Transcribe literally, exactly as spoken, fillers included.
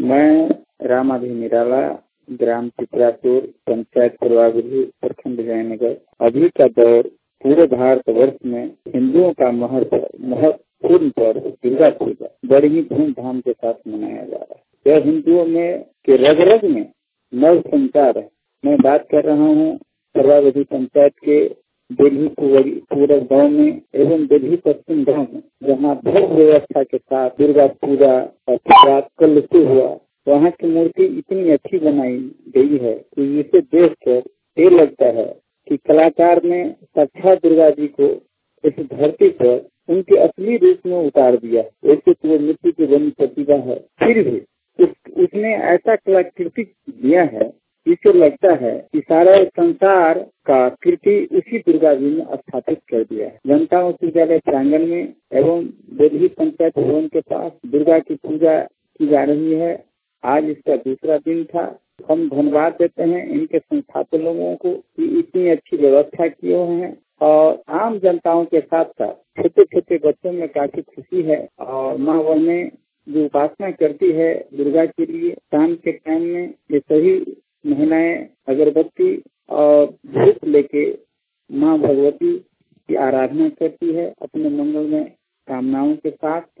मैं रामाधि निराला, ग्राम चित्रापुर, पंचायत प्रभारी, प्रखंड जयनगर। अभी का दौर पूरे भारतवर्ष में हिंदुओं का महत्व महत्वपूर्ण पर्व दुर्गा पूजा बड़ी ही धूमधाम के साथ मनाया जा रहा है। यह हिंदुओं में के रग रग में नव संचार है। मैं बात कर रहा हूँ प्रभारी पंचायत के दिल्ली पूरब गाँव में एवं दिल्ली पश्चिम गाँव में, जहाँ भव्य व्यवस्था के साथ दुर्गा पूजा का कल से हुआ। वहाँ की मूर्ति इतनी अच्छी बनाई गई है कि इसे देख कर ये लगता है कि कलाकार ने साक्षात दुर्गा जी को इस धरती पर उनके असली रूप में उतार दिया। वैसे तो वो मिट्टी की बनी प्रतिभा है, फिर भी उस, उसने ऐसा कलाकृति दिया है, इससे लगता है कि सारा संसार का कीर्ति उसी दुर्गा जी ने स्थापित कर दिया है। जनता उच्च विद्यालय प्रांगण में एवं दिल्ली पंचायत भवन के पास दुर्गा की पूजा की जा रही है। आज इसका दूसरा दिन था। हम धन्यवाद देते हैं इनके संस्थापक लोगों को कि इतनी अच्छी व्यवस्था किए हुए हैं और आम जनताओं के साथ साथ छोटे छोटे बच्चों में काफी खुशी है। और माँ बहने जो उपासना करती है दुर्गा के लिए, शाम के टाइम में ये सभी महिलाएं अगरबत्ती और धूप लेके माँ भगवती की आराधना करती है अपने मंगल में कामनाओं के साथ।